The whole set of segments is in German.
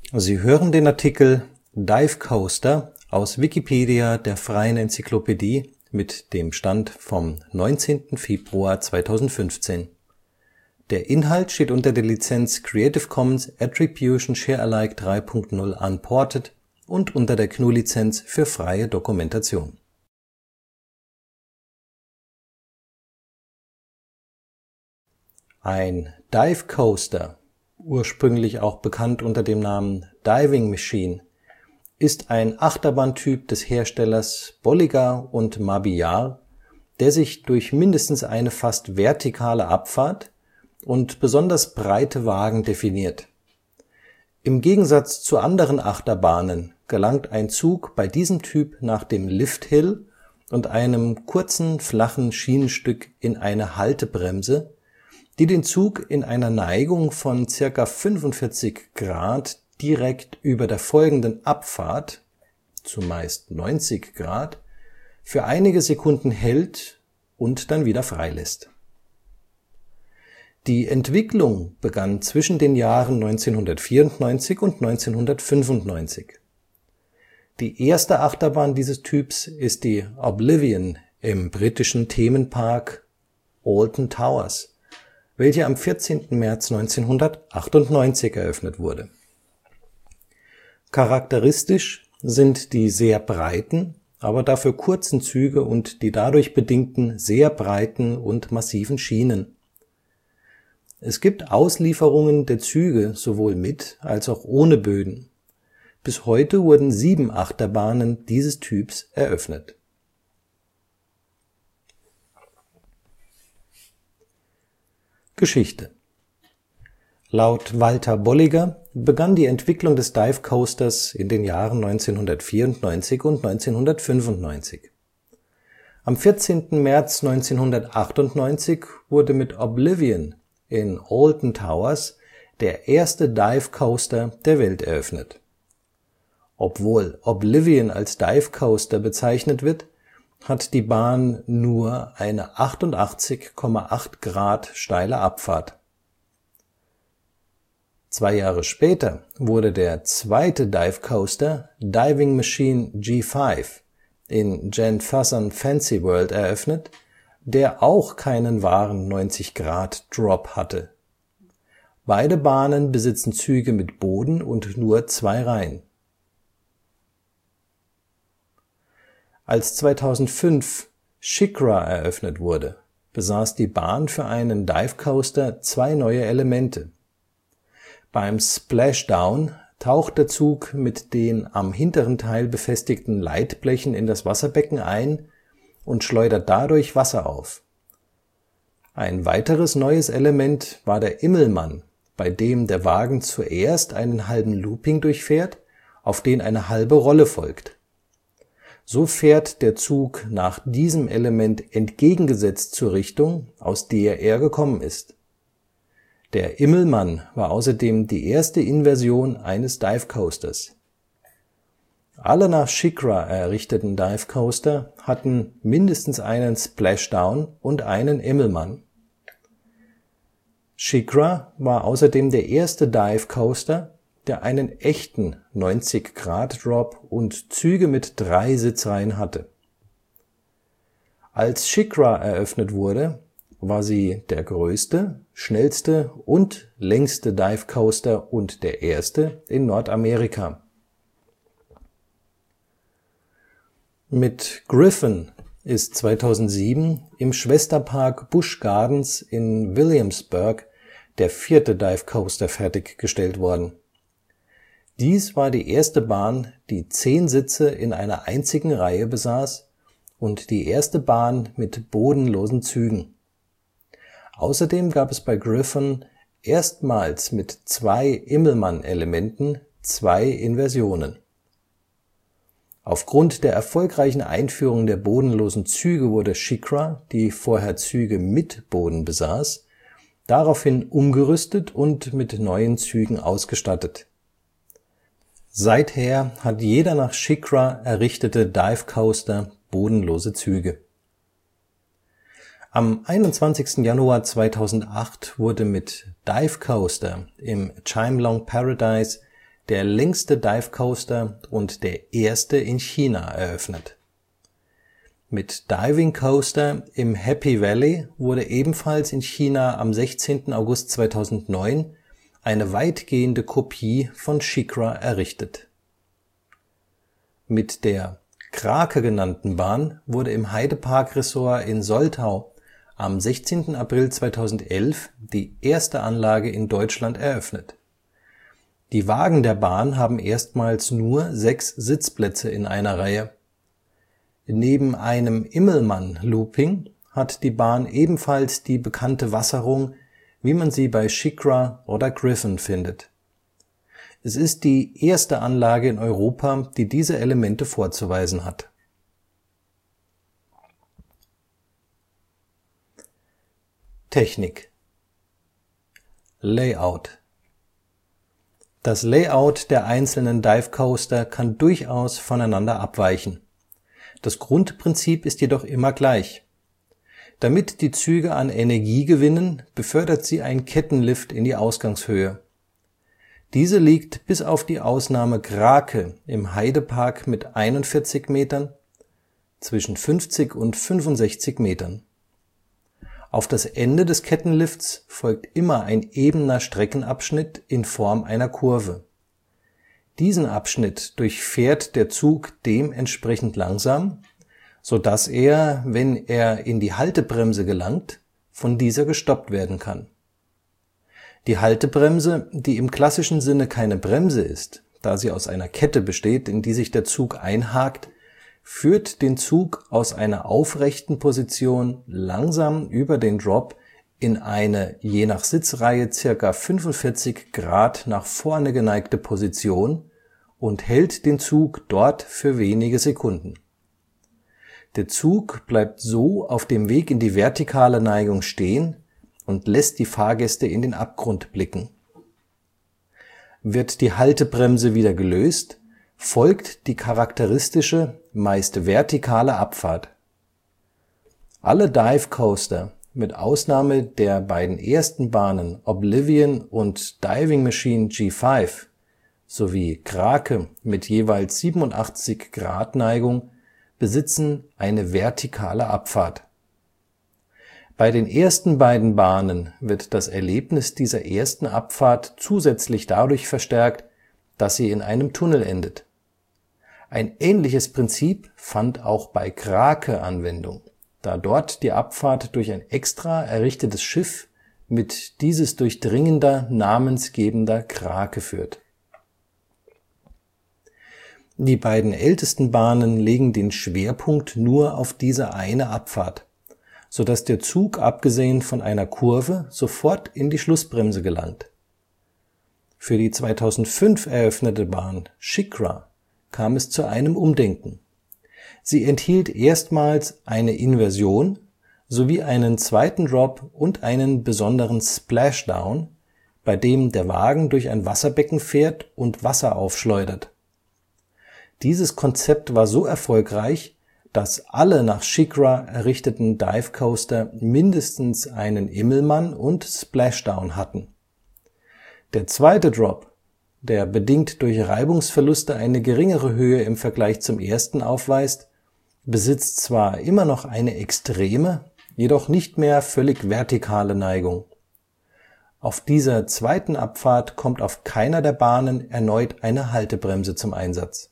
Sie hören den Artikel Dive Coaster, aus Wikipedia, der freien Enzyklopädie. Mit dem Stand vom Der Inhalt steht unter der Lizenz Creative Commons Attribution Share Alike 3 Punkt 0 Unported und unter der GNU Lizenz für freie Dokumentation. Ein Dive Coaster, ursprünglich auch bekannt unter dem Namen Diving Machine, ist ein Achterbahntyp des Herstellers Bolliger & Mabillard, der sich durch mindestens eine fast vertikale Abfahrt und besonders breite Wagen definiert. Im Gegensatz zu anderen Achterbahnen gelangt ein Zug bei diesem Typ nach dem Lifthill und einem kurzen flachen Schienenstück in eine Haltebremse, die den Zug in einer Neigung von ca. 45 Grad direkt über der folgenden Abfahrt, zumeist 90 Grad, für einige Sekunden hält und dann wieder freilässt. Die Entwicklung begann zwischen den Jahren 1994 und 1995. Die erste Achterbahn dieses Typs ist die Oblivion im britischen Themenpark Alton Towers, welche am 14. März 1998 eröffnet wurde. Charakteristisch sind die sehr breiten, aber dafür kurzen Züge und die dadurch bedingten sehr breiten und massiven Schienen. Es gibt Auslieferungen der Züge sowohl mit als auch ohne Böden. Bis heute wurden 7 Achterbahnen dieses Typs eröffnet. Geschichte: Laut Walter Bolliger begann die Entwicklung des Dive Coasters in den Jahren 1994 und 1995. Am 14. März 1998 wurde mit Oblivion in Alton Towers der erste Dive Coaster der Welt eröffnet. Obwohl Oblivion als Dive Coaster bezeichnet wird, hat die Bahn nur eine 88,8 Grad steile Abfahrt. 2 Jahre später wurde der zweite Dive Coaster Diving Machine G5 in Janfusun Fancy World eröffnet, der auch keinen wahren 90 Grad Drop hatte. Beide Bahnen besitzen Züge mit Boden und nur 2 Reihen. Als 2005 SheiKra eröffnet wurde, besaß die Bahn für einen Dive Coaster 2 neue Elemente. Beim Splashdown taucht der Zug mit den am hinteren Teil befestigten Leitblechen in das Wasserbecken ein und schleudert dadurch Wasser auf. Ein weiteres neues Element war der Immelmann, bei dem der Wagen zuerst einen halben Looping durchfährt, auf den eine halbe Rolle folgt. So fährt der Zug nach diesem Element entgegengesetzt zur Richtung, aus der er gekommen ist. Der Immelmann war außerdem die erste Inversion eines Dive Coasters. Alle nach SheiKra errichteten Dive Coaster hatten mindestens einen Splashdown und einen Immelmann. SheiKra war außerdem der erste Dive Coaster, der einen echten 90 Grad Drop und Züge mit 3 Sitzreihen hatte. Als SheiKra eröffnet wurde, war sie der größte, schnellste und längste Dive Coaster und der erste in Nordamerika. Mit Griffon ist 2007 im Schwesterpark Busch Gardens in Williamsburg der 4. Dive Coaster fertiggestellt worden. Dies war die erste Bahn, die 10 Sitze in einer einzigen Reihe besaß und die erste Bahn mit bodenlosen Zügen. Außerdem gab es bei Griffon erstmals mit 2 Immelmann-Elementen 2 Inversionen. Aufgrund der erfolgreichen Einführung der bodenlosen Züge wurde SheiKra, die vorher Züge mit Boden besaß, daraufhin umgerüstet und mit neuen Zügen ausgestattet. Seither hat jeder nach SheiKra errichtete Dive Coaster bodenlose Züge. Am 21. Januar 2008 wurde mit Dive Coaster im Chimelong Paradise der längste Dive Coaster und der erste in China eröffnet. Mit Diving Coaster im Happy Valley wurde ebenfalls in China am 16. August 2009 eine weitgehende Kopie von SheiKra errichtet. Mit der Krake genannten Bahn wurde im Heide Park Resort in Soltau am 16. April 2011 die erste Anlage in Deutschland eröffnet. Die Wagen der Bahn haben erstmals nur 6 Sitzplätze in einer Reihe. Neben einem Immelmann-Looping hat die Bahn ebenfalls die bekannte Wasserung, wie man sie bei SheiKra oder Griffon findet. Es ist die erste Anlage in Europa, die diese Elemente vorzuweisen hat. Technik. Layout. Das Layout der einzelnen Dive Coaster kann durchaus voneinander abweichen. Das Grundprinzip ist jedoch immer gleich. Damit die Züge an Energie gewinnen, befördert sie ein Kettenlift in die Ausgangshöhe. Diese liegt bis auf die Ausnahme Krake im Heide Park mit 41 Metern, zwischen 50 und 65 Metern. Auf das Ende des Kettenlifts folgt immer ein ebener Streckenabschnitt in Form einer Kurve. Diesen Abschnitt durchfährt der Zug dementsprechend langsam, sodass er, wenn er in die Haltebremse gelangt, von dieser gestoppt werden kann. Die Haltebremse, die im klassischen Sinne keine Bremse ist, da sie aus einer Kette besteht, in die sich der Zug einhakt, führt den Zug aus einer aufrechten Position langsam über den Drop in eine je nach Sitzreihe circa 45 Grad nach vorne geneigte Position und hält den Zug dort für wenige Sekunden. Der Zug bleibt so auf dem Weg in die vertikale Neigung stehen und lässt die Fahrgäste in den Abgrund blicken. Wird die Haltebremse wieder gelöst, folgt die charakteristische, meist vertikale Abfahrt. Alle Dive Coaster, mit Ausnahme der beiden ersten Bahnen Oblivion und Diving Machine G5 sowie Krake mit jeweils 87 Grad Neigung, besitzen eine vertikale Abfahrt. Bei den ersten beiden Bahnen wird das Erlebnis dieser ersten Abfahrt zusätzlich dadurch verstärkt, dass sie in einem Tunnel endet. Ein ähnliches Prinzip fand auch bei Krake Anwendung, da dort die Abfahrt durch ein extra errichtetes Schiff mit dieses durchdringender, namensgebender Krake führt. Die beiden ältesten Bahnen legen den Schwerpunkt nur auf diese eine Abfahrt, sodass der Zug abgesehen von einer Kurve sofort in die Schlussbremse gelangt. Für die 2005 eröffnete Bahn SheiKra kam es zu einem Umdenken. Sie enthielt erstmals eine Inversion sowie einen zweiten Drop und einen besonderen Splashdown, bei dem der Wagen durch ein Wasserbecken fährt und Wasser aufschleudert. Dieses Konzept war so erfolgreich, dass alle nach SheiKra errichteten Dive Coaster mindestens einen Immelmann und Splashdown hatten. Der zweite Drop, der bedingt durch Reibungsverluste eine geringere Höhe im Vergleich zum ersten aufweist, besitzt zwar immer noch eine extreme, jedoch nicht mehr völlig vertikale Neigung. Auf dieser zweiten Abfahrt kommt auf keiner der Bahnen erneut eine Haltebremse zum Einsatz.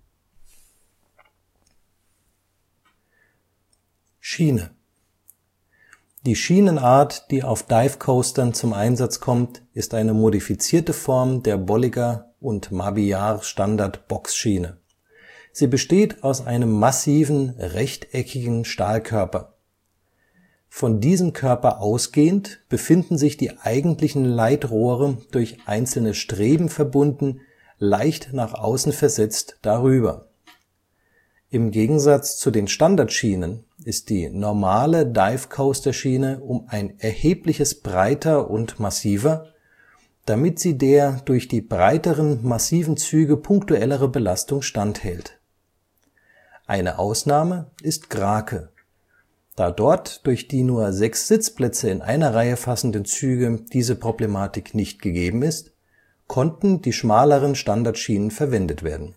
Schiene. Die Schienenart, die auf Dive Coastern zum Einsatz kommt, ist eine modifizierte Form der Bolliger & Mabillard Standard Boxschiene. Sie besteht aus einem massiven, rechteckigen Stahlkörper. Von diesem Körper ausgehend befinden sich die eigentlichen Leitrohre durch einzelne Streben verbunden, leicht nach außen versetzt darüber. Im Gegensatz zu den Standardschienen ist die normale Dive-Coaster-Schiene um ein erhebliches breiter und massiver, damit sie der durch die breiteren, massiven Züge punktuellere Belastung standhält. Eine Ausnahme ist Krake. Da dort durch die nur 6 Sitzplätze in einer Reihe fassenden Züge diese Problematik nicht gegeben ist, konnten die schmaleren Standardschienen verwendet werden.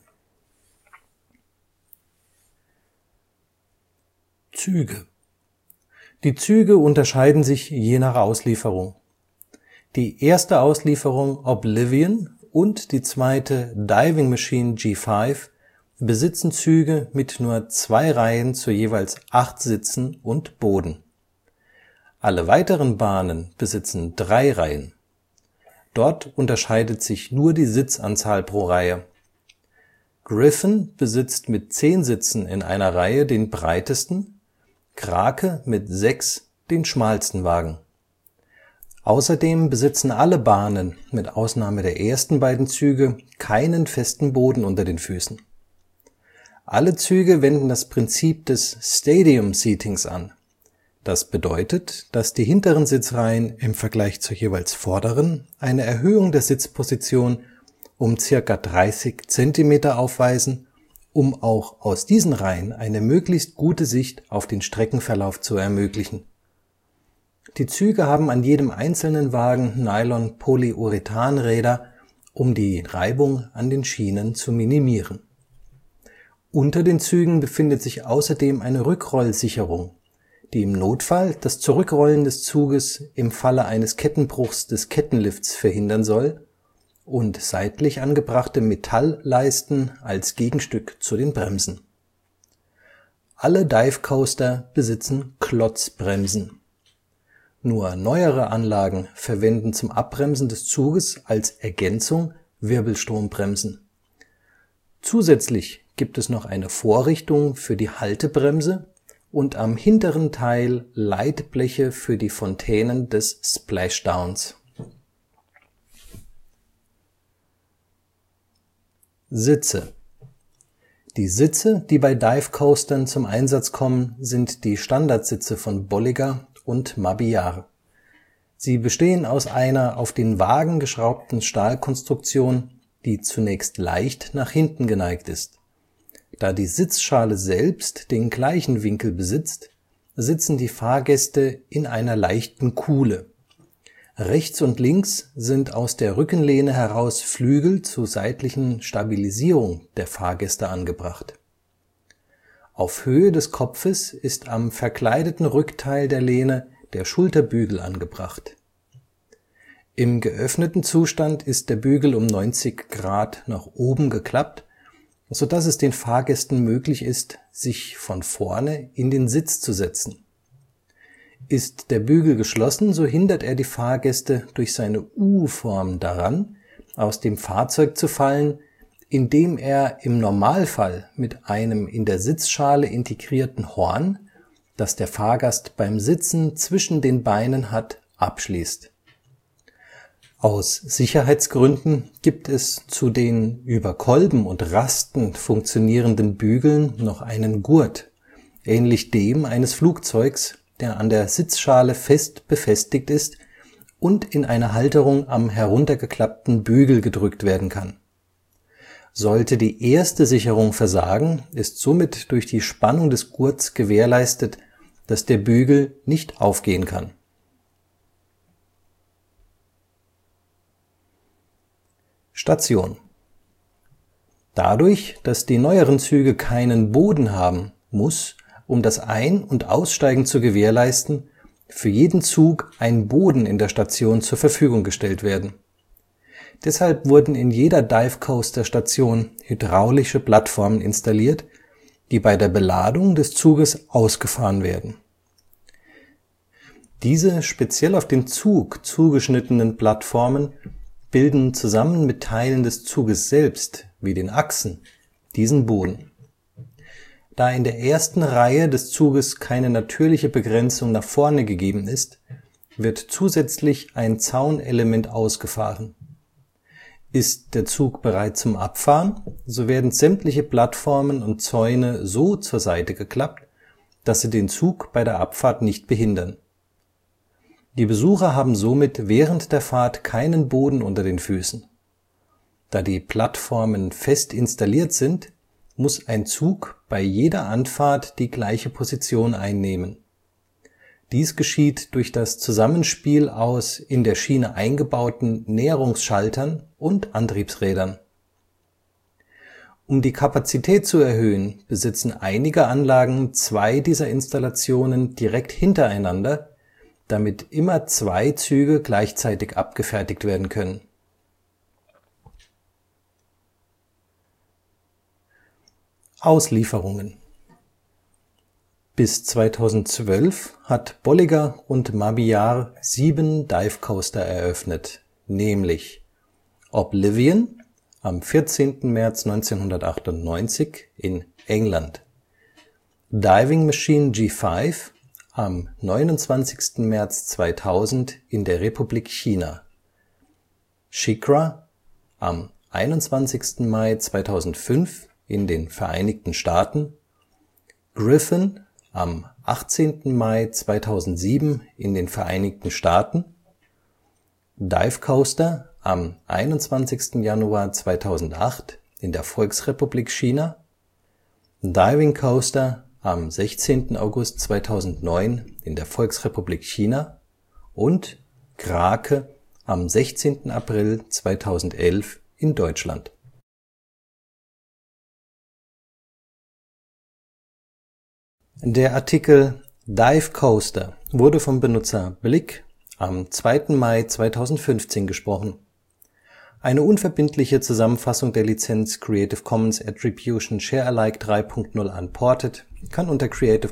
Züge. Die Züge unterscheiden sich je nach Auslieferung. Die erste Auslieferung Oblivion und die zweite Diving Machine G5 besitzen Züge mit nur 2 Reihen zu jeweils 8 Sitzen und Boden. Alle weiteren Bahnen besitzen 3 Reihen. Dort unterscheidet sich nur die Sitzanzahl pro Reihe. Griffon besitzt mit 10 Sitzen in einer Reihe den breitesten, Krake mit 6 den schmalsten Wagen. Außerdem besitzen alle Bahnen mit Ausnahme der ersten beiden Züge keinen festen Boden unter den Füßen. Alle Züge wenden das Prinzip des Stadium Seatings an. Das bedeutet, dass die hinteren Sitzreihen im Vergleich zur jeweils vorderen eine Erhöhung der Sitzposition um ca. 30 Zentimeter aufweisen, um auch aus diesen Reihen eine möglichst gute Sicht auf den Streckenverlauf zu ermöglichen. Die Züge haben an jedem einzelnen Wagen Nylon-Polyurethan-Räder, um die Reibung an den Schienen zu minimieren. Unter den Zügen befindet sich außerdem eine Rückrollsicherung, die im Notfall das Zurückrollen des Zuges im Falle eines Kettenbruchs des Kettenlifts verhindern soll, und seitlich angebrachte Metallleisten als Gegenstück zu den Bremsen. Alle Dive Coaster besitzen Klotzbremsen. Nur neuere Anlagen verwenden zum Abbremsen des Zuges als Ergänzung Wirbelstrombremsen. Zusätzlich gibt es noch eine Vorrichtung für die Haltebremse und am hinteren Teil Leitbleche für die Fontänen des Splashdowns. Sitze. Die Sitze, die bei Dive Coastern zum Einsatz kommen, sind die Standardsitze von Bolliger und Mabillard. Sie bestehen aus einer auf den Wagen geschraubten Stahlkonstruktion, die zunächst leicht nach hinten geneigt ist. Da die Sitzschale selbst den gleichen Winkel besitzt, sitzen die Fahrgäste in einer leichten Kuhle. Rechts und links sind aus der Rückenlehne heraus Flügel zur seitlichen Stabilisierung der Fahrgäste angebracht. Auf Höhe des Kopfes ist am verkleideten Rückteil der Lehne der Schulterbügel angebracht. Im geöffneten Zustand ist der Bügel um 90 Grad nach oben geklappt, sodass es den Fahrgästen möglich ist, sich von vorne in den Sitz zu setzen. Ist der Bügel geschlossen, so hindert er die Fahrgäste durch seine U-Form daran, aus dem Fahrzeug zu fallen, indem er im Normalfall mit einem in der Sitzschale integrierten Horn, das der Fahrgast beim Sitzen zwischen den Beinen hat, abschließt. Aus Sicherheitsgründen gibt es zu den über Kolben und Rasten funktionierenden Bügeln noch einen Gurt, ähnlich dem eines Flugzeugs, der an der Sitzschale fest befestigt ist und in eine Halterung am heruntergeklappten Bügel gedrückt werden kann. Sollte die erste Sicherung versagen, ist somit durch die Spannung des Gurts gewährleistet, dass der Bügel nicht aufgehen kann. Station. Dadurch, dass die neueren Züge keinen Boden haben, muss, um das Ein- und Aussteigen zu gewährleisten, für jeden Zug ein Boden in der Station zur Verfügung gestellt werden. Deshalb wurden in jeder Dive Coaster Station hydraulische Plattformen installiert, die bei der Beladung des Zuges ausgefahren werden. Diese speziell auf den Zug zugeschnittenen Plattformen bilden zusammen mit Teilen des Zuges selbst, wie den Achsen, diesen Boden. Da in der ersten Reihe des Zuges keine natürliche Begrenzung nach vorne gegeben ist, wird zusätzlich ein Zaunelement ausgefahren. Ist der Zug bereit zum Abfahren, so werden sämtliche Plattformen und Zäune so zur Seite geklappt, dass sie den Zug bei der Abfahrt nicht behindern. Die Besucher haben somit während der Fahrt keinen Boden unter den Füßen. Da die Plattformen fest installiert sind, muss ein Zug bei jeder Anfahrt die gleiche Position einnehmen. Dies geschieht durch das Zusammenspiel aus in der Schiene eingebauten Näherungsschaltern und Antriebsrädern. Um die Kapazität zu erhöhen, besitzen einige Anlagen zwei dieser Installationen direkt hintereinander, damit immer zwei Züge gleichzeitig abgefertigt werden können. Auslieferungen. Bis 2012 hat Bolliger & Mabillard 7 Dive Coaster eröffnet, nämlich Oblivion am 14. März 1998 in England, Diving Machine G5 am 29. März 2000 in der Republik China, SheiKra am 21. Mai 2005 in den Vereinigten Staaten, Griffon am 18. Mai 2007 in den Vereinigten Staaten, Dive Coaster am 21. Januar 2008 in der Volksrepublik China, Diving Coaster am 16. August 2009 in der Volksrepublik China und Krake am 16. April 2011 in Deutschland. Der Artikel Dive Coaster wurde vom Benutzer Blick am 2. Mai 2015 gesprochen. Eine unverbindliche Zusammenfassung der Lizenz Creative Commons Attribution Share Alike 3.0 Unported kann unter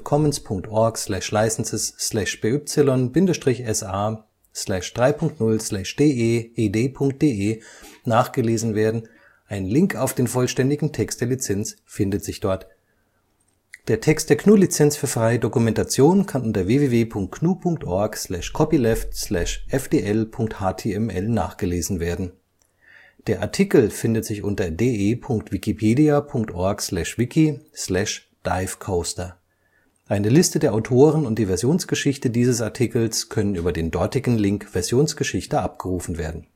creative-commons.org/licenses/by-sa/3.0/de nachgelesen werden. Ein Link auf den vollständigen Text der Lizenz findet sich dort. Der Text der GNU-Lizenz für freie Dokumentation kann unter www.gnu.org/copyleft/fdl.html nachgelesen werden. Der Artikel findet sich unter de.wikipedia.org/wiki/divecoaster. Eine Liste der Autoren und die Versionsgeschichte dieses Artikels können über den dortigen Link Versionsgeschichte abgerufen werden